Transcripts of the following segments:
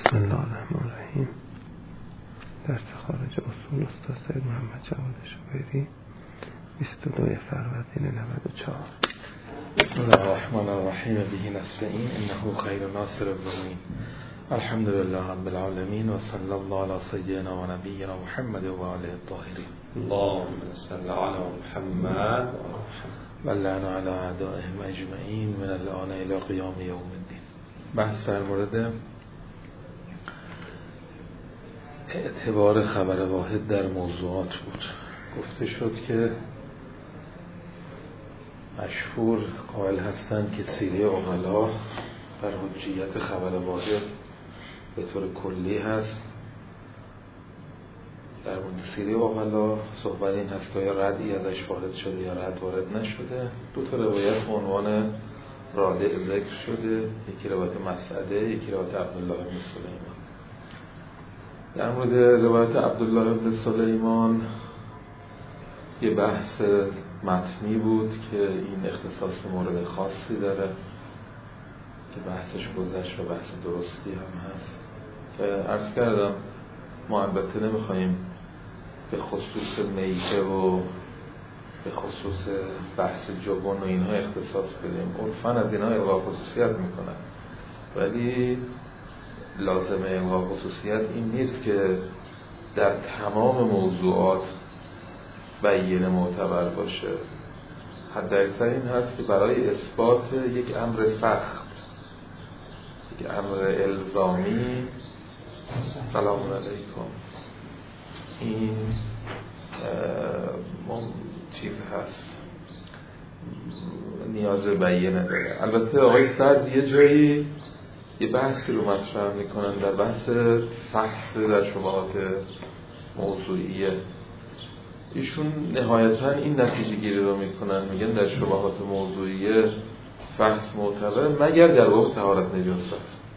بسم الله الرحمن الرحیم. درس خارج اصول استاد سید محمد جواد شبیری 22 فروردین 94. بسم الله الرحمن الرحیم به نستعین انه خیر ناصر الظالمین. الحمد لله رب العالمین و صلی الله علی سیدنا و نبینا محمد و آله الطاهرین. اللهم صل علی محمد و لعن علی اعدائهم اجمعین من الان الی قیام یوم الدین. بحث در مورد اعتبار خبر واحد در موضوعات بود. گفته شد که مشهور قائل هستند که سیره عقلا بر حجیت خبر واحد به طور کلی هست. در مورد سیره عقلا صحبت این هست که یا ردی ازش وارد شده یا رد وارد نشده. دو تا روایت به عنوان رادع ذکر شده، یکی روایت مسعده، یکی روایت عبدالله بن سلیمان. در مورد روایت عبدالله بن سلیمان یه بحث متنی بود که این اختصاص به مورد خاصی داره که بحثش گذشت و بحث درستی هم هست که عرض کردم ما البته نمیخواییم به خصوص میته و به خصوص بحث جبن و اینها اختصاص بدیم. عرفاً از اینها الغاء خصوصیت میکنن، ولی لازمه الغاء خصوصیت این نیست که در تمام موضوعات بیان معتبر باشه. حد اکثر این هست که برای اثبات یک امر سخت، یک امر الزامی، سلام علیکم، این چیز هست نیاز بیانه داره. البته آقای سعد یه جایی یه بحثی رو مطرح میکنن در بحث فحص در شبهات موضوعیه. ایشون نهایتا این نتیجه گیری رو میکنن، میگن در شبهات موضوعیه فحص معتبره مگر در باب طهارت نجاست،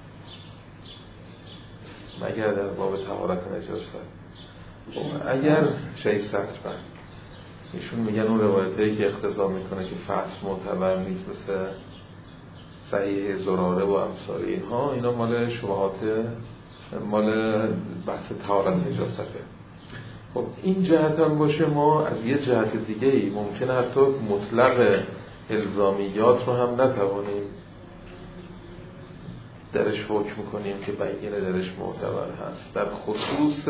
مگر در باب طهارت نجاست. اگر شیخ سطبن ایشون میگن اون روایتایی که اقتضا میکنه که فحص معتبر نیست مثل صحیح زراره و امثال اینها، اینا مال شبهات، مال بحث طهارت نجاسته. خب این جهت هم باشه، ما از یه جهت دیگه ای ممکنه حتی مطلق الزامیات رو هم نتوانیم درش حکم کنیم که بیانه درش معتبر هست. در خصوص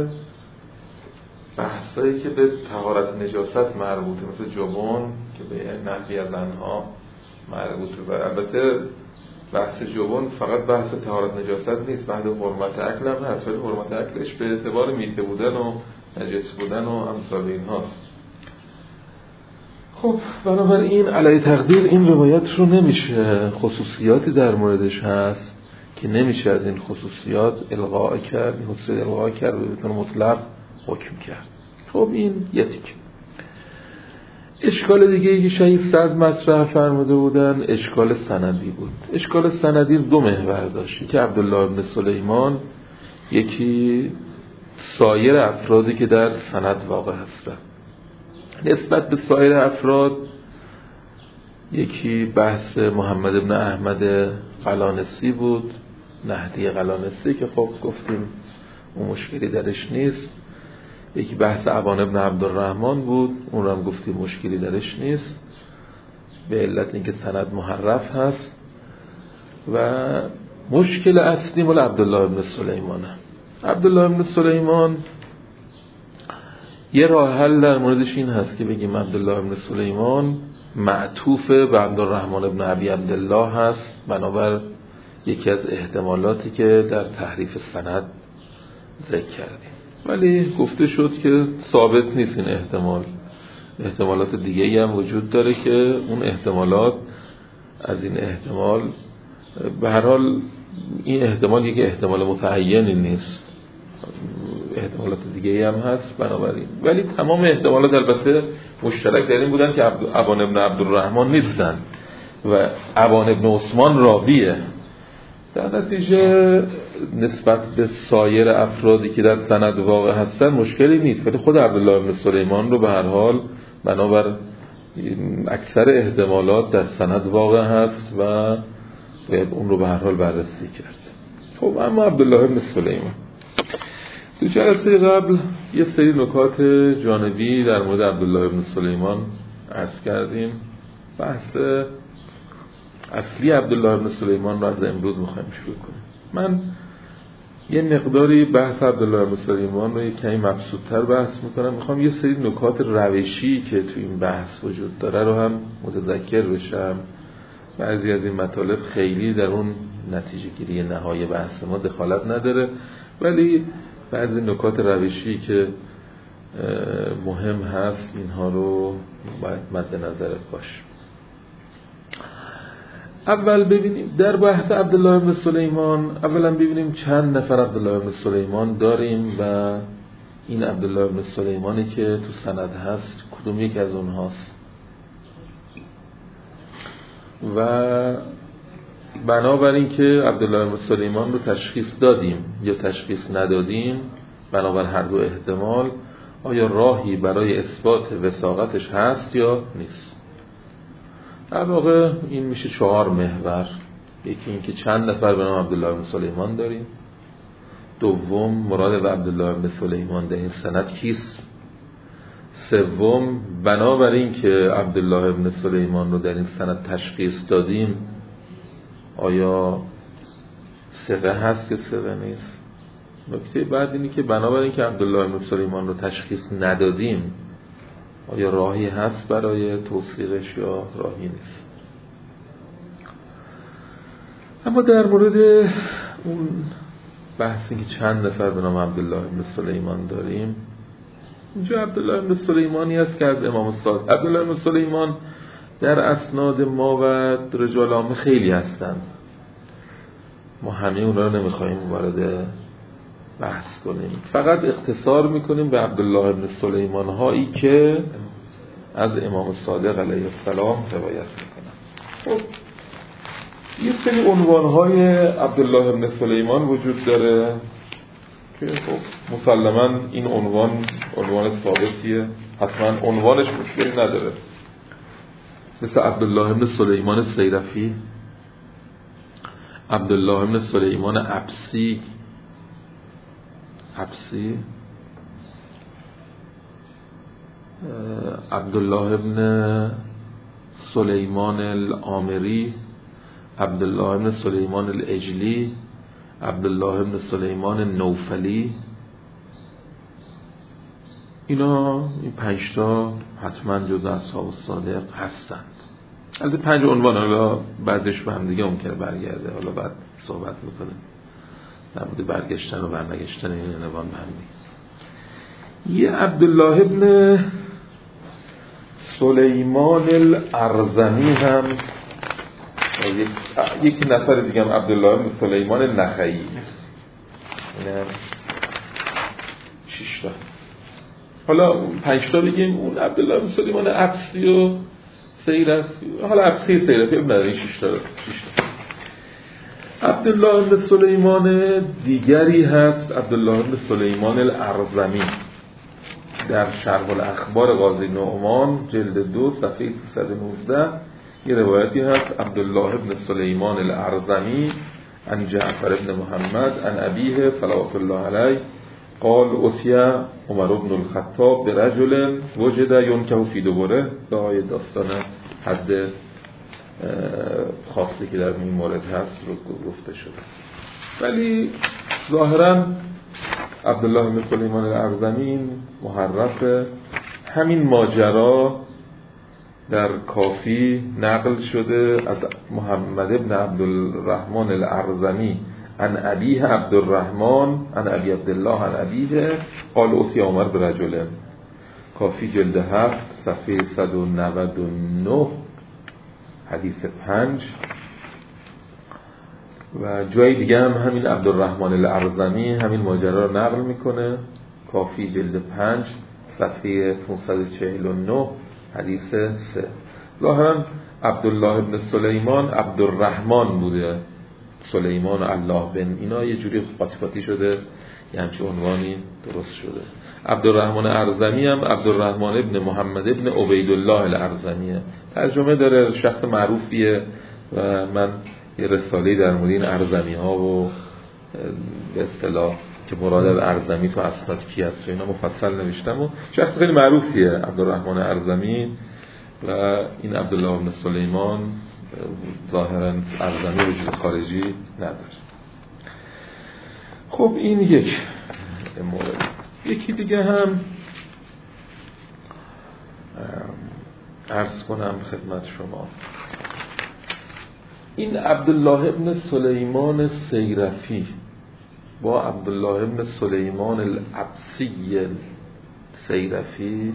بحثایی که به طهارت نجاست مربوطه مثل جبن که به نحوی از آنها مربوطه. و البته بحث جبن فقط بحث طهارت نجاست نیست، بعد حرمت عقل هم هست، ولی حرمت عقلش به اعتبار میته بودن و نجس بودن و امثال این هاست. خب بنابراین علی تقدیر این روایت رو نمیشه، خصوصیاتی در موردش هست که نمیشه از این خصوصیات الغاء کرد، این خصوصیات الغاء کرد و به طور مطلق حکم کرد. خب این یه تیکه. اشکال دیگه ای که شیخ سعد مطرح فرموده بودن اشکال سندی بود. اشکال سندی دو محور داشت، که عبدالله بن سلیمان، یکی سایر افرادی که در سند واقع هستن. نسبت به سایر افراد یکی بحث محمد بن احمد قلانسی بود، نهدی قلانسی، که خب گفتیم اون مشکلی درش نیست. یکی بحث عبان بن عبدالرحمن بود، اون رو هم گفتیم مشکلی درش نیست به علت اینکه سند محرف هست. و مشکل اصلی مال عبدالله بن سلیمانه. عبدالله بن سلیمان یه راه حل در موردش این هست که بگیم عبدالله بن سلیمان معطوف به عبدالرحمن بن ابی عبدالله هست، بنابر یکی از احتمالاتی که در تحریف سند ذکر کردیم. ولی گفته شد که ثابت نیست این احتمال، احتمالات دیگه‌ای هم وجود داره که اون احتمالات از این احتمال، به هر حال این احتمال یک احتمال متعینی نیست، احتمالات دیگه‌ای هم هست بنابراین. ولی تمام احتمالات البته مشترک در این بودن که عبان ابن عبدالرحمن نیستن و عبان ابن عثمان راویه. در نتیجه نسبت به سایر افرادی که در سند واقع هستن مشکلی نیست، ولی خود عبدالله بن سلیمان رو به هر حال بنابر اکثر احتمالات در سند واقع هست و باید اون رو به هر حال بررسی کرد. خب اما عبدالله بن سلیمان، تو جلسه قبل یه سری نکات جانبی در مورد عبدالله بن سلیمان عرض کردیم. بحث اصلی عبدالله بن سلیمان رو از امروز میخوایم شروع کنیم. من یه مقداری بحث عبدالله بن سلیمان رو یه کمی مبسوط‌تر بحث میکنم. میخوام یه سری نکات روشی که تو این بحث وجود داره رو هم متذکر بشم. بعضی از این مطالب خیلی در اون نتیجه گیری نهایی بحث ما دخالت نداره، ولی بعضی نکات روشی که مهم هست اینها رو باید مد نظرت باشه. اول ببینیم در بحث عبدالله بن سلیمان، اولا ببینیم چند نفر عبدالله بن سلیمان داریم و این عبدالله بن سلیمانی که تو سند هست کدوم یک از اونهاست و بنابراین که عبدالله بن سلیمان رو تشخیص دادیم یا تشخیص ندادیم، بنابر هر دو احتمال آیا راهی برای اثبات وثاقتش هست یا نیست. در واقع این میشه 4 محور. یکی این که چند نفر به نام عبدالله بن سلیمان داریم، دوم مراد به عبدالله بن سلیمان در این سند کیست، سوم بنابراین که عبدالله بن سلیمان رو در این سند تشخیص دادیم آیا ثقه هست یا ثقه نیست. نکته بعد اینی که بنابراین که عبدالله بن سلیمان رو تشخیص ندادیم آیا راهی هست برای توثیقش یا راهی نیست. اما در مورد اون بحثی که چند نفر به نام عبدالله بن سلیمان داریم، اینجا عبدالله بن سلیمانی است که از امام صادق. عبدالله بن سلیمان در اسناد ما و رجال عامه خیلی هستند، ما همه اونا رو نمیخوایم وارد بحث کنیم، فقط اختصار میکنیم به عبدالله بن سلیمان هایی که از امام صادق علیه السلام روایت میکنن. خب یه سری عنوانهای عبدالله بن سلیمان وجود داره که خب مسلماً این عنوان ثابتیه، حتما عنوانش مشکلی نداره، مثل عبدالله بن سلیمان سیرفی، عبدالله بن سلیمان عبسی، عبدالله بن سلیمان العامری، عبدالله بن سلیمان الاجلی، عبدالله بن سلیمان النوفلی. اینا این 5 تا حتما جز اصحاب الصادق هستند. از این 5 عنوان حالا بعضیش به هم دیگه ممکنه برگرده، حالا بعد صحبت میکنه در مورد برگشتن و برنگشتن این عنوان به هم دیگه. یه عبدالله بن سلیمان الارزمی هم، یک نفر دیگه هم عبدالله بن سلیمان نخعی، اینم 6 تا. حالا 5 تا بگیم، اون عبدالله بن سلیمان عبسی و سیرفی، حالا عبسی سیرفی ابن این 6 تا. عبدالله بن سلیمان دیگری هست، عبدالله بن سلیمان الارزمی. در شرح الاخبار قاضی نعمان جلد 2 صفحه 319 یه روایتی هست: عبدالله بن سلیمان الارزمی عن جعفر بن محمد عن ابیه صلوات الله علیه قال اتی عمر بن الخطاب برجل وجد ینکه فی دبره. به داستان حد خاصی که در این مورد هست رو گفته شده، ولی ظاهرا عبدالله بن سلیمان الارزمی محرف. همین ماجرا در کافی نقل شده از محمد بن عبدالرحمن الارزمی عن ابیه عبدالرحمن عن ابی عبدالله عن ابیه قال اتی عمر برجل. کافی جلد 7 صفحه 199 حدیث 5. و جای دیگه هم همین عبدالرحمن الارزمی همین ماجرا رو نقل میکنه. کافی جلد 5 صفحه 549 حدیث 3. ظاهرا عبدالله بن سلیمان عبدالرحمن بوده، سلیمان و الله بن اینا یه جوری قاطی شده، یه همچه عنوانی درست شده. عبدالرحمن ارزمی هم عبدالرحمن ابن محمد ابن عبیدالله الارزمیه. ترجمه داره، شخص معروفیه و من یه رساله‌ای در مورد این ارزمی ها و به اصطلاح که مراد ارزمی تو اسناد کی هست و اینا مفصل نوشتم و شخص خیلی معروفیه عبدالرحمن ارزمی و این عبدالله بن سلیمان ظاهرا ارزمی وجود خارجی نداره. خب این یک مورد. یکی دیگه هم عرض کنم خدمت شما، این عبدالله ابن سلیمان سیرفی با عبدالله ابن سلیمان العبسی سیرفی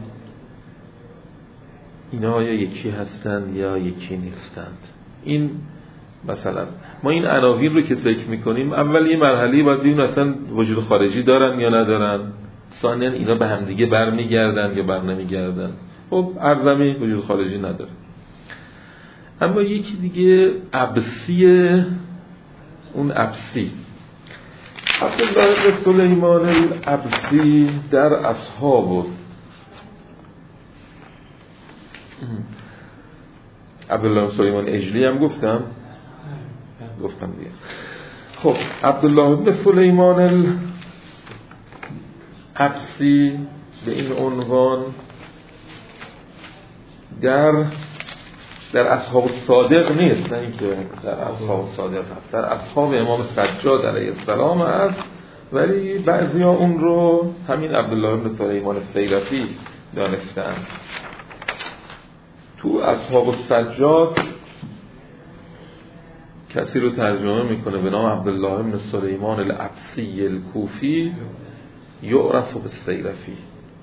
اینا یا یکی هستند یا یکی نیستند. این مثلا ما این عناوین رو که ذکر میکنیم اول یه مرحله باید ببینیم اصلا وجود خارجی دارن یا ندارن، ثانیاً اینا به همدیگه برمیگردن یا بر نمیگردن. خب ارزمی وجود خارجی نداره. اما یکی دیگه عبسیه، اون عبسی عبدالله بن سلیمان العبسی در اصحاب عبدالله بن سلیمان اجلی هم گفتم دیگه. خب عبدالله بن سلیمان العبسی به این عنوان در اصحاب الصادق نیست، نه اینکه در اصحاب الصادق هست، در اصحاب امام سجاد علیه السلام هست، ولی بعضیا اون رو همین عبدالله بن سلیمان السیرفی دانستن. تو اصحاب السجاد کسی رو ترجمه میکنه به نام عبدالله بن سلیمان العبسی الکوفی یعرف بالسیرفی.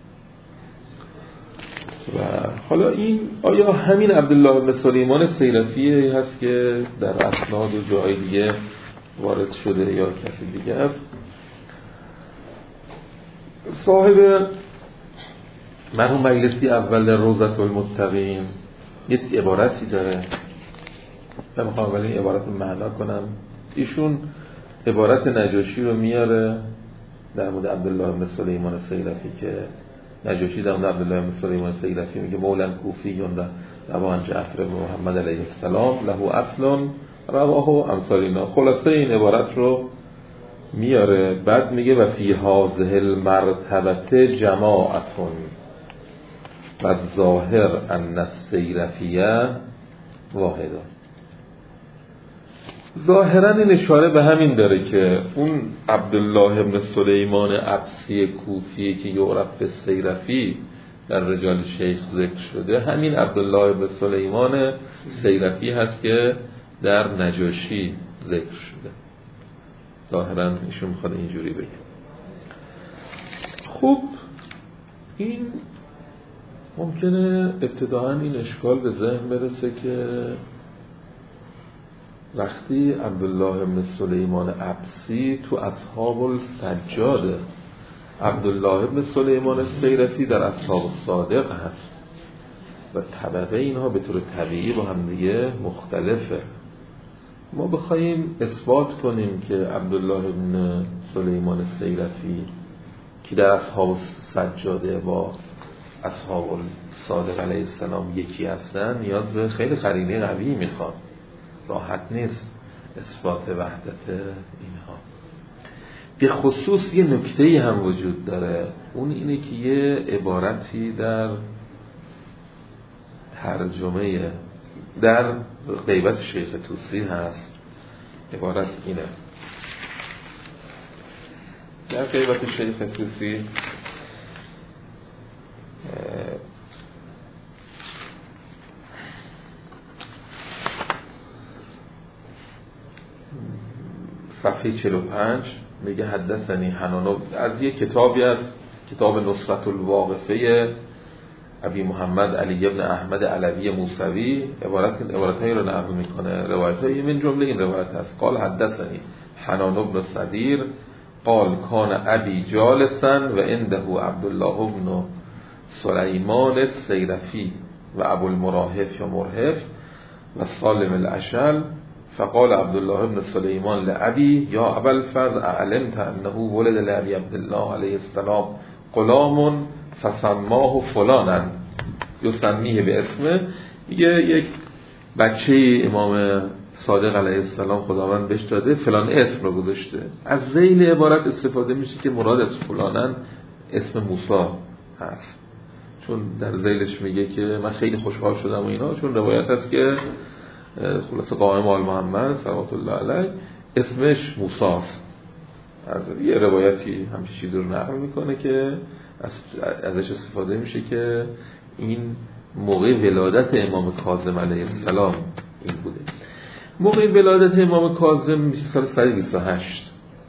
و حالا این آیا همین عبدالله بن سلیمان سیرفی هست که در اسناد و جای دیگه وارد شده یا کسی دیگه است؟ صاحب مرحوم مجلسی اول در روضة المتقین یه عبارتی داره، من میخوام اول این عبارت رو معنا کنم. ایشون عبارت نجاشی رو میاره در مورد عبدالله بن سلیمان سیرفی که نجاشی در مورد عبدالله بن سلیمان سیرفی میگه مولا کوفیون روان جعفر بن محمد علیه السلام له اصل رواه امثالینا. خلاصه این عبارت رو میاره، بعد میگه و فی هذه المرتبه جماعتون و ظاهر ان السیرفیه واحده. ظاهرا این اشاره به همین داره که اون عبدالله بن سلیمان عبسی کوفی که یعرف به سیرفی در رجال شیخ ذکر شده همین عبدالله بن سلیمان سیرفی هست که در نجاشی ذکر شده. ظاهرا ایشون میخواد اینجوری بگه. خب این ممکنه ابتداعا این اشکال به ذهن برسه که وقتی عبدالله بن سلیمان عبسی تو اصحاب السجاده، عبدالله بن سلیمان سیرفی در اصحاب الصادق هست و طبقه اینها به طور طبیعی با هم دیگه مختلفه. ما بخوایم اثبات کنیم که عبدالله بن سلیمان سیرفی که در اصحاب السجاده با اصحاب الصادق علیه السلام یکی هستن نیاز به خیلی قرینه قوی میخوان، راحت نیست اثبات وحدت اینها. به خصوص یه نکته‌ای هم وجود داره، اون اینه که یه عبارتی در ترجمه در غیبت شیخ طوسی هست. عبارت اینه، در غیبت شیخ طوسی صفحه 45 میگه حدثنی حنان از یک کتابی است، کتاب نصرت الواقفه ابی محمد علی ابن احمد علوی موسوی. عبارتایی رو نقل میکنه، روایتایی من جمله این روایت است. قال حدثنی حنان بن صدیر قال کان ابی جالسا و عنده عبدالله بن سلیمان السیرفی و ابو المراهف و مرهف و سالم الاشل فقال عبدالله بن سلیمان لعبی یا ابا الفضل اعلمت انه ولد لعبی عبدالله علیه السلام غلام فسماه فلانا یسمیه به اسمه. یک بچه امام صادق علیه السلام خداوند بهش داده فلان اسم رو گذاشته. از ذیل عبارت استفاده میشه که مراد از فلانن اسم موسی هست، چون در ذیلش میگه که من خیلی خوشحال شدم و اینا، چون روایت هست که خلاص قائم آل محمد صلوات الله علیه اسمش موسی است. از یه روایتی همچین چیزی رو نقل میکنه که ازش استفاده میشه که این موقع ولادت امام کاظم علیه السلام این بوده. موقع ولادت امام کاظم میشه سال 128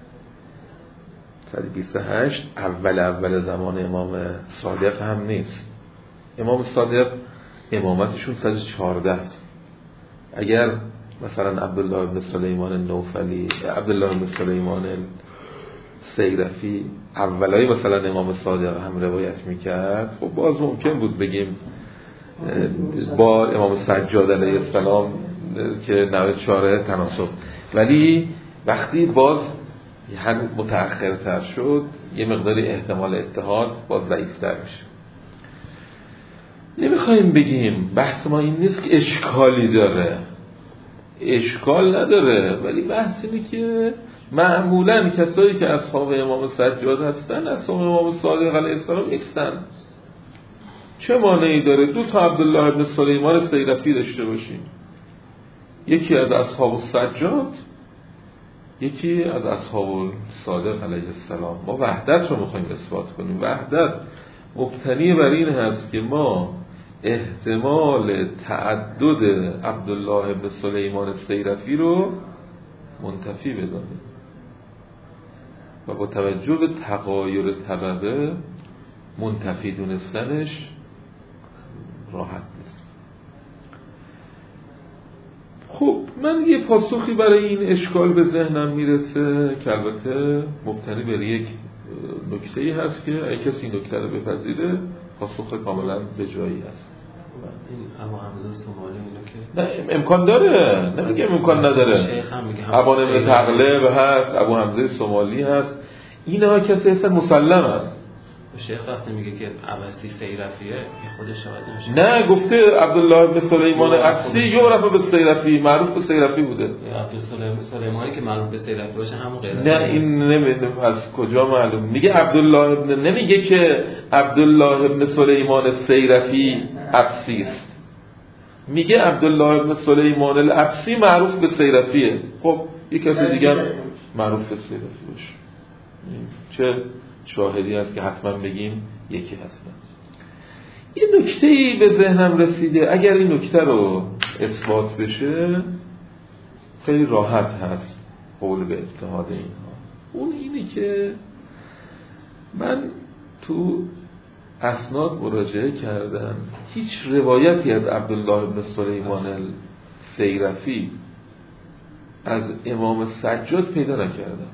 اول زمان امام صادق هم نیست. امام صادق امامتشون 114 است. اگر مثلا عبدالله ابن سلیمان النوفلی، عبدالله ابن سلیمان سیرفی اولای مثلا امام صادق هم روایت میکرد، خب باز ممکن بود بگیم با امام سجاد علیه السلام که 94 تناسب، ولی وقتی باز هر متأخرتر شد یه مقداری احتمال اتحاد باز ضعیفتر میشه. نمیخوایم بگیم بحث ما این نیست که اشکالی داره، اشکال نداره، ولی بحث اینه که معمولا کسایی که اصحاب امام سجاد هستن اصحاب امام صادق علیه السلام نیستن. چه مانعی داره دو تا عبدالله ابن سلیمان سیرفی داشته باشیم، یکی از اصحاب السجاد یکی از اصحاب صادق علیه السلام. ما وحدت رو میخوایم اثبات کنیم. وحدت مبتنی بر این هست که ما احتمال تعدد عبدالله ابن سلیمان سیرفی رو منتفی بدانیم و با توجه به تغایر طبقه منتفی دونستنش راحت نیست. خب من یه پاسخی برای این اشکال به ذهنم میرسه که البته مبتنی بر یک نکته‌ای هست که اگه کسی این نکته رو بپذیره پاسخ کاملا به جایی هست. این ابو حمزه سومالی اینو که نه امکان داره، نمیگم امکان نداره. ابو ابن تغلب هست، ابو حمزه سومالی هست، اینا کسی اصلا مسلم هست. شیخ وقتی میگه که عبسی سیرفیه این خودش شاید نمیشه. نه گفته عبدالله ابن سلیمان عبسی یعرف به سیرفی، معروف به سیرفی بوده. عبدالله سلیمانی که معروف به سیرفی باشه همون غیره. نه این نمیدونم از کجا معلوم. میگه عبدالله ابن، نمیگه که عبدالله ابن سلیمان سیرفی عبسی است. میگه عبدالله ابن سلیمان العبسی معروف به سیرفیه. خب یک کسی دیگر معروف به سیرفی باشه. چه شاهدی هست که حتما بگیم یکی هستن. یه نکته‌ای به ذهنم رسیده، اگر این نکته رو اثبات بشه خیلی راحت هست قول به اتحاد اینها. اون اینه که من تو اسناد مراجعه کردم، هیچ روایتی از عبدالله ابن سلیمان السیرفی از امام سجاد پیدا نکردم،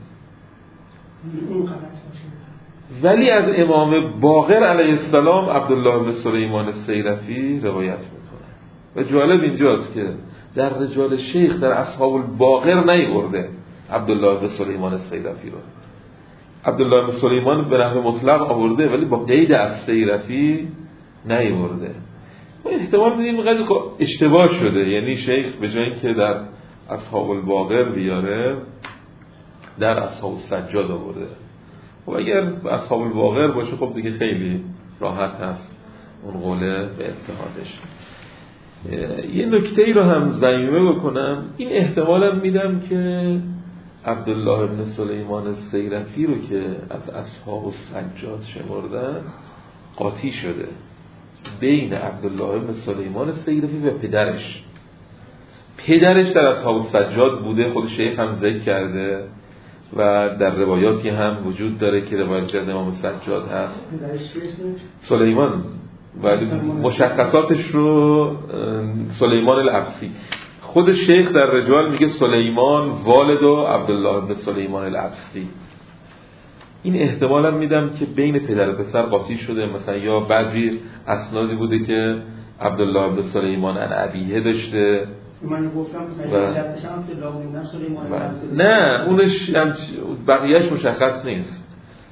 ولی از امام باقر علیه السلام عبدالله ابن سلیمان السیرفی روایت میکنه. و جالب اینجاست که در رجال شیخ در اصحاب الباقر نیورده عبدالله ابن سلیمان السیرفی رو. عبدالله ابن سلیمان به نحو مطلق آورده ولی با قید از سیرفی نیورده. ما احتمال میدیم قد اشتباه شده، یعنی شیخ به جای اینکه در اصحاب الباقر بیاره در اصحاب السجاد آورده. و اگر اصحاب الباقر باشه خب دیگه خیلی راحت هست اون قوله به اتحادش. یه نکته ای رو هم ضمیمه بکنم، این احتمالم میدم که عبدالله ابن سلیمان السیرفی رو که از اصحاب السجاد شمردن قاطی شده بین عبدالله ابن سلیمان السیرفی و پدرش در اصحاب السجاد بوده. خود شیخ هم ذکر کرده و در روایاتی هم وجود داره که روایت از امام سجاد هست سلیمان، ولی مشخصاتش رو سلیمان العبسی. خود شیخ در رجال میگه سلیمان والد و عبدالله ابن سلیمان العبسی. این احتمالم میدم که بین پدر و پسر قاطی شده، مثلا یا بعضی اسنادی بوده که عبدالله ابن سلیمان ابیه داشته من گفتم مثلا جدش هم عبدالله ابن سلیمان العبسی. نه اونش بقیه‌اش مشخص نیست.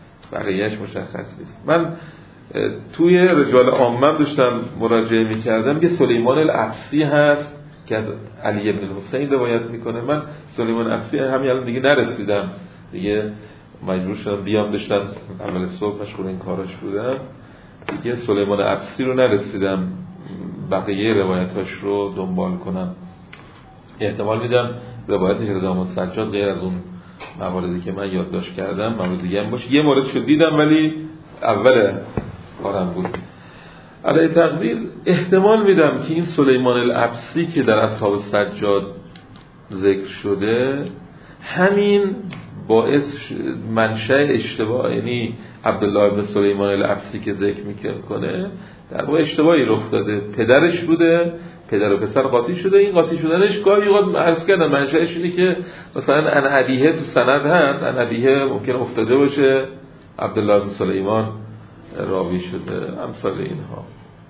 من توی رجال عامه داشتم مراجعه می‌کردم که سلیمان العبسی هست که از علی ابن الحسین روایت میکنه. من سلیمان عبسی همین الان دیگه نرسیدم، دیگه مجبور شدم بیام، داشتم اول صبح مشغول این کاراش بودم دیگه، سلیمان عبسی رو نرسیدم بقیه روایتاش رو دنبال کنم. احتمال میدم روایت هردام السجاد غیر از اون مواردی که من یادداشت کردم موارد دیگه هم باشه. یه مورد شد دیدم ولی اول کارم بود. علی تقدیر احتمال میدم که این سلیمان العبسی که در اصحاب السجاد ذکر شده همین باعث منشأ اشتباه، یعنی عبدالله ابن سلیمان العبسی که ذکر میکنه در واقع اشتباهی رخ داده. پدرش بوده، پدر و پسر قاطی شده. این قاطی شدنش گاهی اوقات عرض کردم منشأش اینه که مثلا ان ابیه تو سند هست، ان ابیه ممکن افتاده باشه عبدالله ابن سلیمان راوی شده، امثال اینها.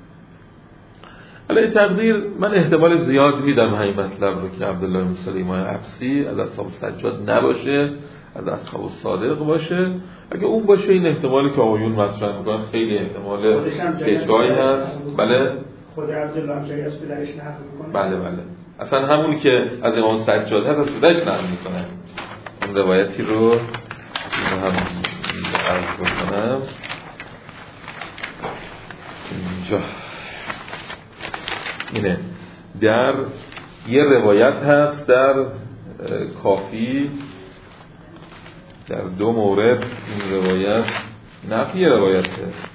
علی تقدیر من احتمال زیاد میدم همین مطلب رو که عبدالله بن سلیمان عبسی از اصحاب السجاد نباشه، از اصحاب الصادق باشه. اگه اون باشه این احتمالی که آقایون مطرح میکنن خیلی احتمال جایی هست. بله خود عبدالله هم جایی از پدرش نقل میکنه. بله اصلا همون که از امام سجاد هست از پدرش نقل میکنه. اون روایتی رو هم عرض بکنم اینجا. اینه در یه روایت هست در کافی در دو مورد این روایت نفی روایته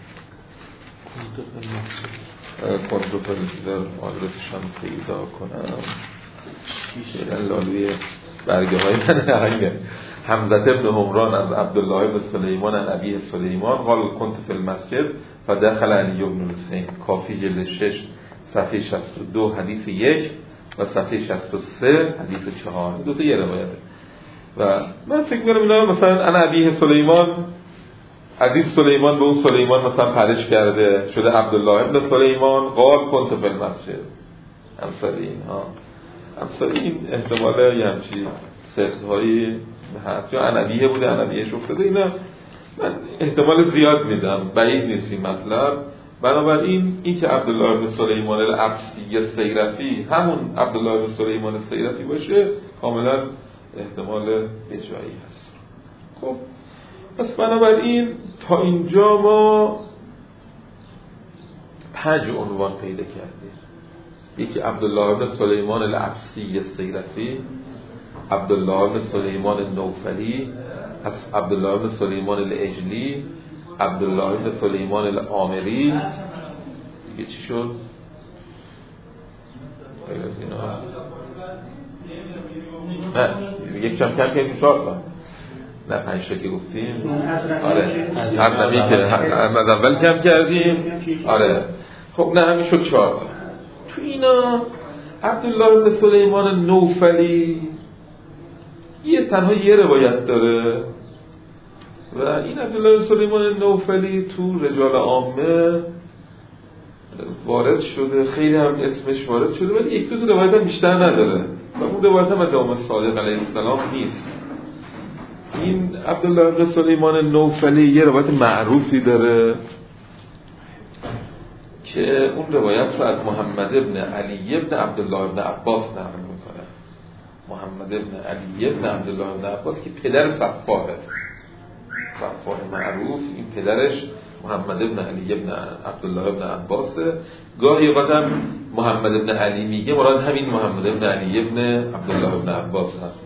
کنتو در آدرسش هم پیدا کنم لالوی برگه های من حمزه ابن حمران از عبدالله بن سلیمان عن ابی سلیمان قال كنت في المسجد فدخل علی بن الحسین. کافی جلد 6 صفحه 62 حدیث 1 و صفحه 63 حدیث 4. دو تا یه روایته و من فکر می‌کنم اینا مثلا انا ابی سلیمان، عزیز سلیمان به اون سلیمان مثلا پرش کرده شده عبدالله ابن سلیمان قال كنت في المسجد. امثال اینها، امثال این احتمال یه همچی سخت‌هایی هست، یا انبیه بوده انبیهش افتاده. اینا من احتمال زیاد میدم، بعید نیست این مطلب. بنابراین این که عبدالله بن سلیمان العبسی سیرفی همون عبدالله بن سلیمان سیرفی باشه کاملا احتمال اجایی هست. خب پس بنابراین تا اینجا ما 5 عنوان پیدا کردیم. یکی عبدالله بن سلیمان العبسی سیرفی، عبدالله بن سلیمان النوفلی، عبدالله بن سلیمان الاجلی، عبدالله بن سلیمان العامری. دیگه چی شد؟ نه یک کم کردیم 4 تا، نه 5 تا که گفتیم. آره هر نمی که از اول کم کردیم. آره خب نه همین شد 4 تا. تو اینا عبدالله بن سلیمان النوفلی تنها یه روایت داره و این عبدالله بن سلیمان نوفلی تو رجال عامه وارد شده، خیلی هم اسمش وارد شده ولی یک دو روایت هم بیشتر نداره و اون روایت هم از امام صادق علیه السلام نیست. این عبدالله بن سلیمان نوفلی یه روایت معروفی داره که اون روایت رو از محمد ابن علی ابن عبدالله ابن عباس نقل میکنه. محمد ابن علی ابن عبدالله ابن عباس که پدر صفاحه، صفاح معروف، این پدرش محمد ابن علی ابن عبدالله ابن عباسه. گاهی وقتا محمد ابن علی میگه مراد همین محمد ابن علی ابن عبدالله ابن عباس هست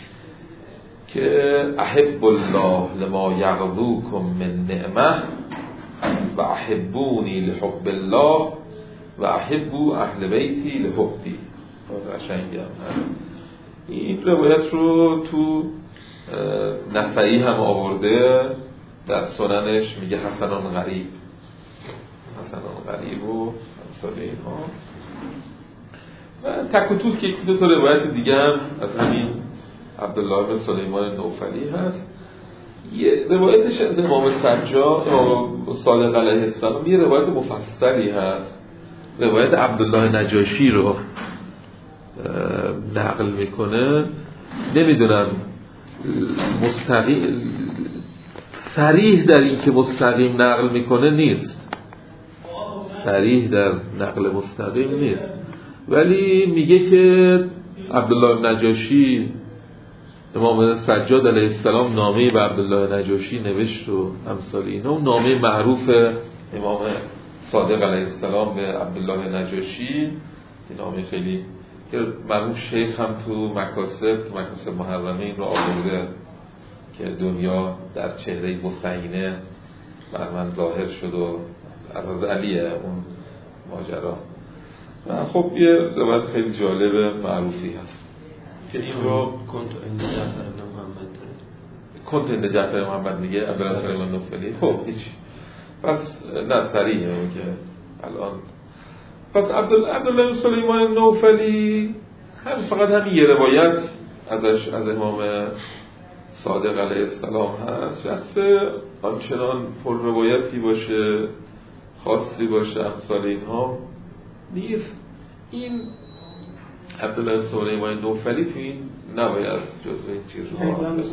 که احب الله لما یغذوکم من نعمه و احبونی لحب الله و احبو اهل بیتی لحبی. قشنگی هم هست. این روایت رو تو نسائی هم آورده، در سننش میگه حسنان غریب، حسنان غریب و امثال اینها. و تک و توک که دو تا روایت دیگه هم از همین عبدالله بن سلیمان نوفلی هست. یه روایتش از امام سجاد صادق علیه السلام یه روایت مفصلی هست، روایت عبدالله نجاشی رو نقل میکنه. نمیدونم مستقیم صریح در این که مستقیم نقل میکنه نیست، صریح در نقل مستقیم نیست ولی میگه که عبدالله نجاشی، امام سجاد علیه السلام نامه به عبدالله نجاشی نوشت و امثال اینا. اون نامه معروف امام صادق علیه السلام به عبدالله نجاشی، این نامه خیلی که مرحوم شیخ هم تو مکاسب محرمین رو آورده که دنیا در چهره بثینه بر من ظاهر شد و از علیه اون ماجرا. و خب یه روایت خیلی جالب معروفی هست که این رو کنت اند جعفر محمد میگه عبدالله سلیمان نوفلی. خب هیچ پس نه صریحه که الان پس عبدالله سلیمان نوفلی هم فقط همین یه روایت ازش از امام صادق علیه السلام هست. شخص آنچنان پر روایتی باشه، خاصی باشه، امثال اینها نیست. این عبدالله سلیمان نوفلی تو این نباید جزو این چیز رو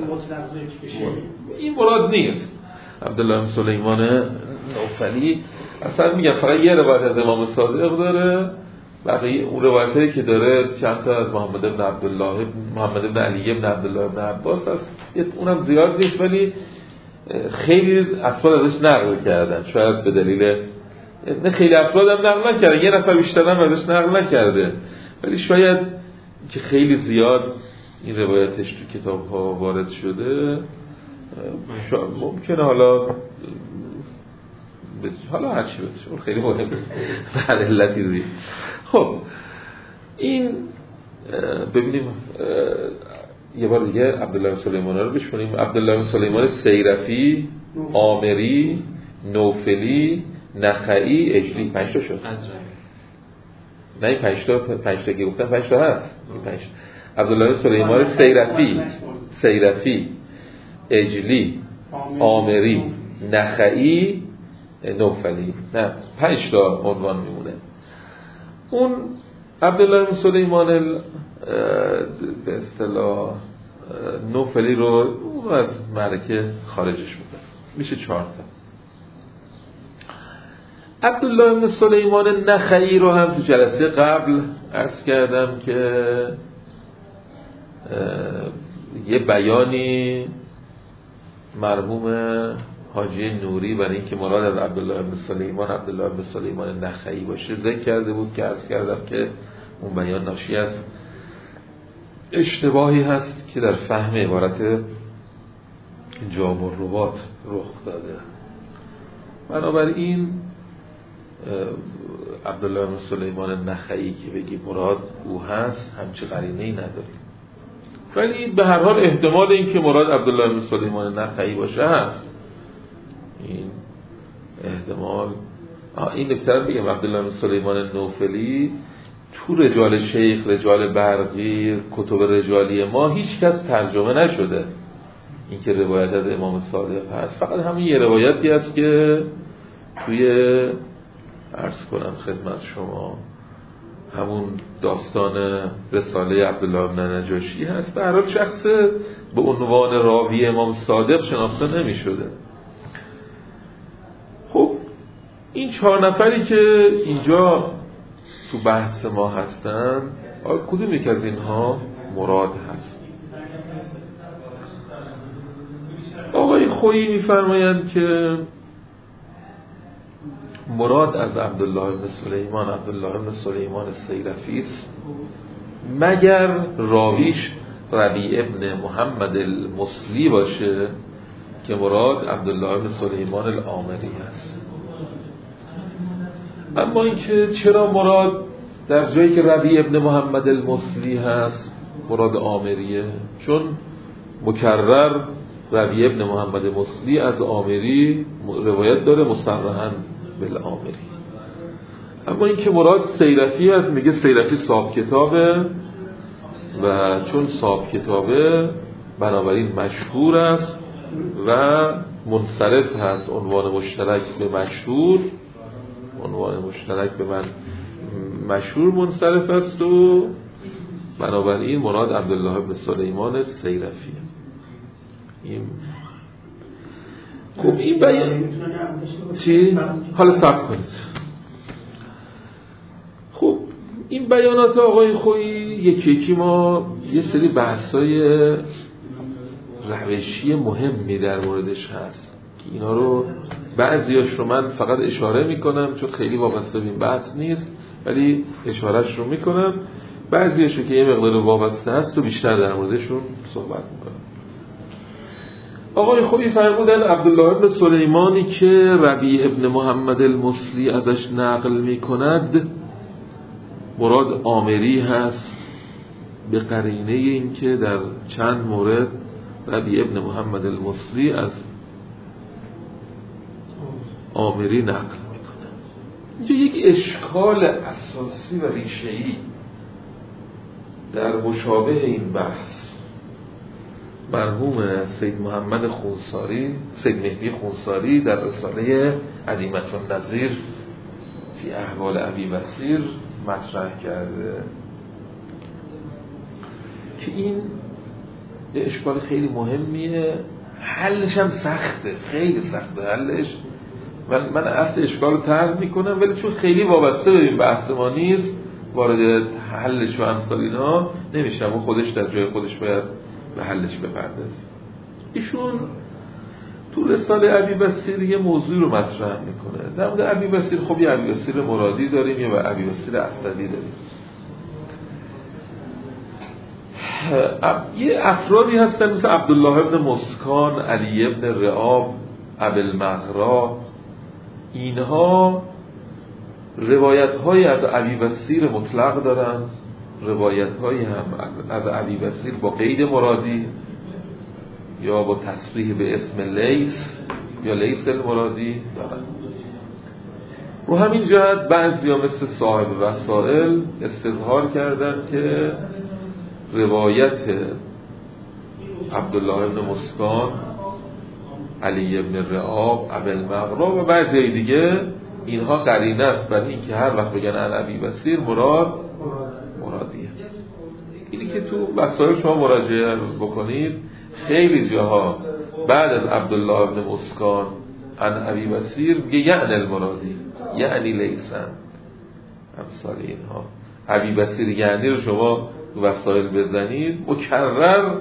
این مراد نیست. عبدالله سلیمان نوفلی اصلا میگم فقط یه روایت از امام صادق داره، بقیه اون روایتی که داره چند تا از محمد بن علی بن عبدالله بن عباس هست، اونم زیاد نیست ولی خیلی افراد ازش نقل کردن. شاید به دلیل نه خیلی افراد هم نقل نکردن، یه نفر بیشتر هم ازش نقل نکرده، ولی شاید که خیلی زیاد این روایتش تو کتاب ها وارد شده ممکنه حالا هرچی بشه خیلی مهمه بر علتی زید. خب این ببینیم یه بار دیگه عبدالله سلیمان رو بشونیم. عبدالله سلیمان سیرفی، عامری، نوفلی، نخعی، اجلی. 5 تا شد. نه این 5 تا که گفتم 5 تا هست. عبدالله سلیمان سیرفی، اجلی، عامری، نخعی، نوفلی. نه 5 تا عنوان میمونه. اون عبدالله سلیمان به اصطلاح نوفلی رو از معرکه خارجش میکنه، میشه 4 تا. عبدالله سلیمان نخعی رو هم تو جلسه قبل عرض کردم که یه بیانی مرحوم حاجی نوری برای اینکه مراد از عبدالله بن سلیمان نخعی باشه ذکر کرده بود که عرض کردم که اون بیان ناشی از اشتباهی هست که در فهم عبارت جام الروات رخ داده. بنابراین عبدالله بن سلیمان نخعی که بگی مراد او هست همچه قرینه‌ای نداریم، ولی به هر حال احتمال این که مراد عبدالله بن سلیمان نخعی باشه هست. این احتمال این نکته رو بگم، عبدالله بن سلیمان نوفلی تو رجال شیخ، رجال برقی، کتب رجالی ما هیچ کس ترجمه نشده. این که روایت از امام صادق هست فقط همین یه روایتی هست که توی عرض کنم خدمت شما همون داستان رساله عبدالله بن نجاشی هست. به هر حال شخص به عنوان راوی امام صادق شناخته نمی شده. خب این 4 نفری که اینجا تو بحث ما هستن کدوم یک از اینها مراد هست؟ آقای خویی میفرمایند که مراد از عبدالله بن سلیمان سیرفی است مگر راویش ربیع ابن محمد المصلی باشه که مراد عبدالله بن سلیمان العامری است. اما اینکه چرا مراد در جایی که ربیع ابن محمد المصلی هست مراد عامریه؟ چون مکرر ربیع ابن محمد المصلی از عامری روایت داره مصرحاً بالعامری. اما اینکه مراد سیرفی است، میگه سیرفی صاحب کتابه و چون صاحب کتابه بنابراین مشهور است و منصرف هست. عنوان مشترک به مشهور، عنوان مشترک به من مشهور منصرف است و بنابراین مراد عبدالله بن سلیمان سیرفی. این خب این بیان چی؟ حالا صبر کنید. خب این بیانات آقای خویی یکی ما یه سری بحثای روشی مهمی در موردش هست که اینا رو بعضیاش رو من فقط اشاره میکنم چون خیلی وابسته به این بحث نیست، ولی اشارهش رو میکنم. بعضیاش رو که یه مقدار وابسته هست و بیشتر در موردشون صحبت میکنم. آقای خویی فرمودن عبدالله ابن سلیمانی که ربیع ابن محمد المصلی ازش نقل میکند مراد عامری هست، به قرینه این که در چند مورد ربیع ابن محمد المصلی از عامری نقل میکنه. اینجا یک اشکال اساسی و ریشه‌ای در مشابه این بحث مرحوم سید محمد خونساری، سید مهدی خونساری در رساله عدیمة النظیر فی احوال ابی بصیر مطرح کرده که این یه اشکال خیلی مهمیه، حلش هم سخته، خیلی سخته حلش. من اصل اشکال رو طرح میکنم ولی چون خیلی وابسته به این بحث ما نیست وارد حلش و امثال اینا نمیشم و خودش در جای خودش باید به حلش بپردازه. ایشون تو رساله ابی بصیر یه موضوع رو مطرح میکنه در مورد ابی بصیر. خب یه ابی بصیر مرادی داریم یه ابی بصیر اسدی داریم. یه افرادی هستن مثل عبدالله ابن مسکان، علی ابن رعاب، ابوالمغرا، اینها روایت های از ابی بصیر مطلق دارن، روایت های هم از ابی بصیر با قید مرادی یا با تصریح به اسم لیس یا لیس المرادی دارن. رو همین جهت بعضیا مثل صاحب وسائل استظهار کردن که روایت عبدالله ابن مسکان، علی ابن رعاب، ابوالمغرا و بعضی دیگه اینها قرینه است برای اینکه هر وقت بگن عن ابی بصیر مرادیه. اینی که تو وسائل شما مراجعه بکنید خیلی جاها بعد از عبدالله ابن مسکان عن ابی بصیر میگه یعنی المرادی، یعنی لیسن، امثال اینها. ابی بصیر یعنی رو شما تو وسائل بزنید مکرر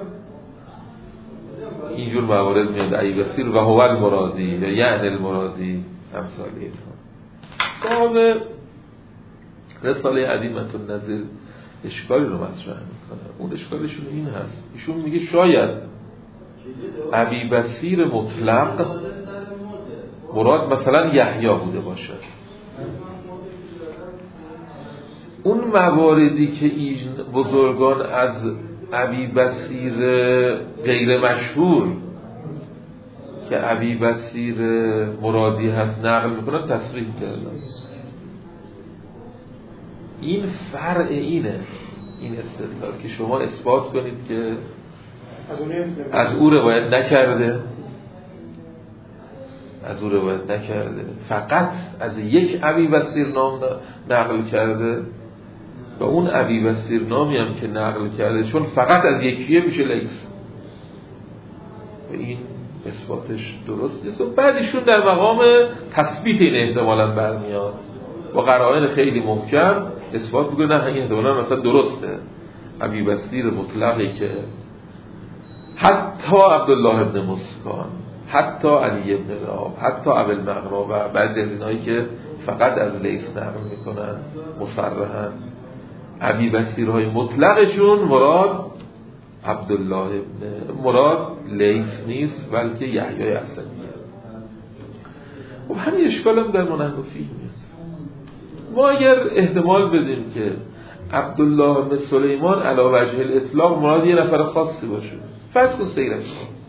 اینجور موارد میاد، ابی بصیر و هو المرادی یا یعنی المرادی، امثال اینها. صاحب رساله عدیمة النظیر اشکالی رو مطرح میکنه. اون اشکالشون این هست، ایشون میگه شاید ابی بصیر مطلق مراد مثلا یحیی بوده باشه. اون مواردی که این بزرگان از ابی بصیر غیر مشهور که ابی بصیر مرادی هست نقل میکنن تصریح کردن. این فرع اینه، این استدلال که شما اثبات کنید که از او روایت نکرده، از او روایت نکرده، فقط از یک ابی بصیر نام نقل کرده و اون ابی بصیر نامی هم که نقل کرده چون فقط از یکیه میشه لیس و این اثباتش درست نیست. و بعدشون در مقام تثبیت این احتمالاً برمیاد با قرائن خیلی محکم اثبات میکنه نه این احتمالاً مثلا درسته. ابی بصیر مطلقی که حتی عبدالله ابن مسکان، حتی علی ابن رعاب، حتی ابوالمغرا و بعضی از اینایی که فقط از لیس نقل میکنن مصرحاً ابی بصیرهای مطلقشون مراد عبدالله ابن مراد لیس نیست بلکه یحیی اسدی. خب همین اشکال هم در منحنفی نیست. ما اگر احتمال بدیم که عبدالله ابن سلیمان علی وجه الاطلاق مراد یه نفر خاصی باشه، فرض کن سیرش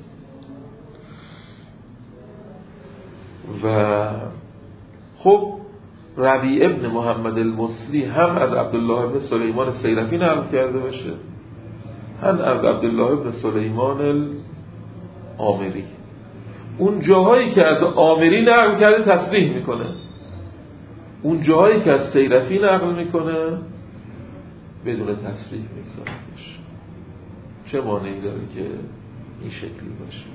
و خب ربیع ابن محمد المصلی هم از عبدالله ابن سلیمان سیرفی نقل کرده باشه هم از عبدالله ابن سلیمان العامری، اون جاهایی که از عامری نقل کرده تصریح میکنه، اون جاهایی که از سیرفی نقل میکنه بدون تصریح میگذاردش. چه مانعی داره که این شکلی باشه؟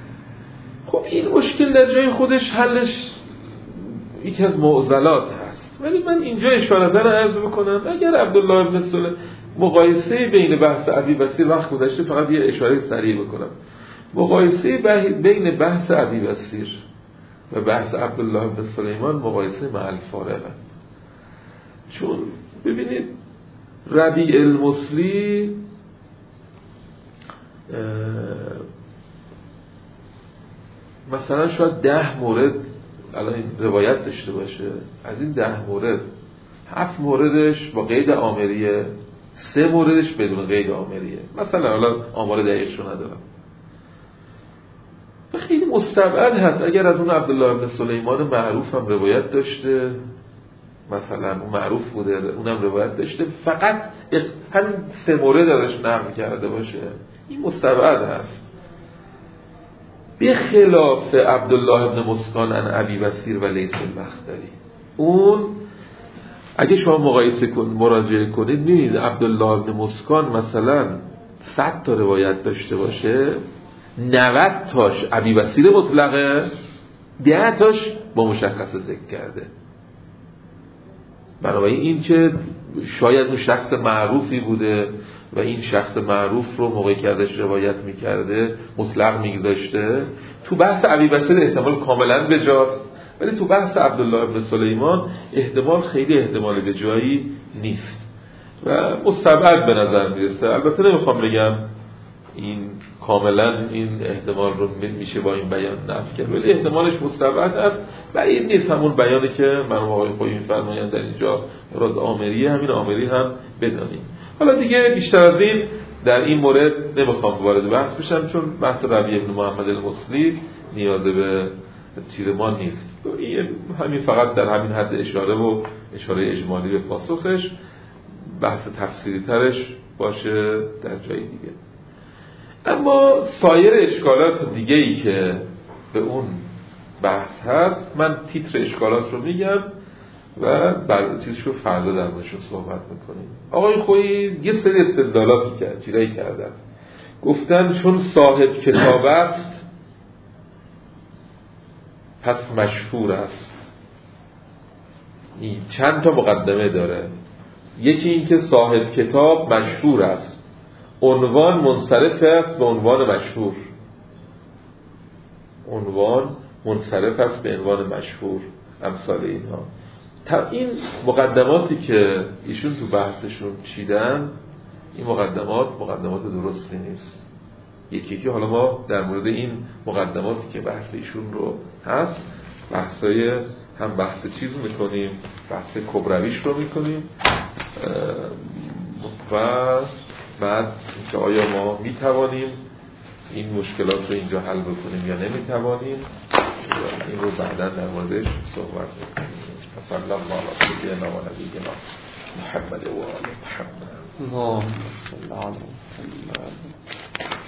خب این مشکل در جای خودش حلش یکی از معضلات هست ولی من اینجا اشارتا رو عرض بکنم اگر عبدالله ابن سلیم مقایسه بین بحث ابی بصیر وقت گذشته فقط یه اشاره سریع بکنم، مقایسه بین بحث ابی بصیر و بحث عبدالله ابن سلیمان مقایسه محل فارغه. چون ببینید ربیع المصلی مثلا شاید 10 مورد الان این روایت داشته باشه، از این 10 مورد 7 موردش با قید آمریه، 3 موردش بدون قید آمریه، مثلا الان آمار دقیقش رو ندارم. خیلی مستبعد هست اگر از اون عبدالله ابن سلیمان معروف هم روایت داشته، مثلا اون معروف بوده اونم روایت داشته، فقط همین 3 مورد ازش نقل کرده باشه، این مستبعد هست. به خلاف عبدالله ابن مسکان عن ابی بصیر و لیث البختری، اون اگه شما مقایسه کنید مراجعه کنید می‌بینید عبدالله ابن مسکان مثلا 100 تا روایت داشته باشه، 90 تاش ابی بصیر مطلقه، 10 تاش با مشخص ذکر کرده. بنابراین این که شاید اون شخص معروفی بوده و این شخص معروف رو موقعی که ازش روایت میکرده مطلق میگذاشته، تو بحث ابی بصیر احتمال کاملا بجاست، ولی تو بحث عبدالله ابن سلیمان احتمال خیلی احتمال به جایی نیست و مستبعد به نظر میرسه. البته نمیخوام بگم این کاملا این احتمال رو میشه با این بیان نفی کرد، ولی احتمالش مستبعد است و این نیست همون بیانی که مرحوم آقای خویی می‌فرمایند در اینجا مراد آمریه، همین آمری هم بدانیم. حالا دیگه بیشتر از این در این مورد نمیخوام وارد بحث بشم، چون بحث ربیع بن محمد المصلی نیاز به تیرمان نیست، همین فقط در همین حد اشاره و اشاره اجمالی به پاسخش، بحث تفسیری ترش باشه در جای دیگه. اما سایر اشکالات دیگه ای که به اون بحث هست من تیتر اشکالات رو میگم و بعد چیزش رو فردا در موردش صحبت میکنیم. آقای خویی یه سری استدلالاتی کرد، چیزایی کردن، گفتن چون صاحب کتاب است پس مشهور است. این چند تا مقدمه داره. یکی این که صاحب کتاب مشهور است، عنوان منصرف است به عنوان مشهور، عنوان منصرف است به عنوان مشهور، امثال اینها. این مقدماتی که ایشون تو بحثشون چیدن، این مقدمات درستی نیست. یکی حالا ما در مورد این مقدماتی که بحث ایشون رو هست بحثای هم بحث چیز میکنیم، بحث کبرویش رو میکنیم و بعد اینکه آیا ما میتوانیم این مشکلات رو اینجا حل بکنیم یا نمیتوانیم، این رو بعدا در موردش صحبت میکنیم. صلی الله علی سیدنا و نبینا محمد و آل محمد. اللهم صل علی محمد.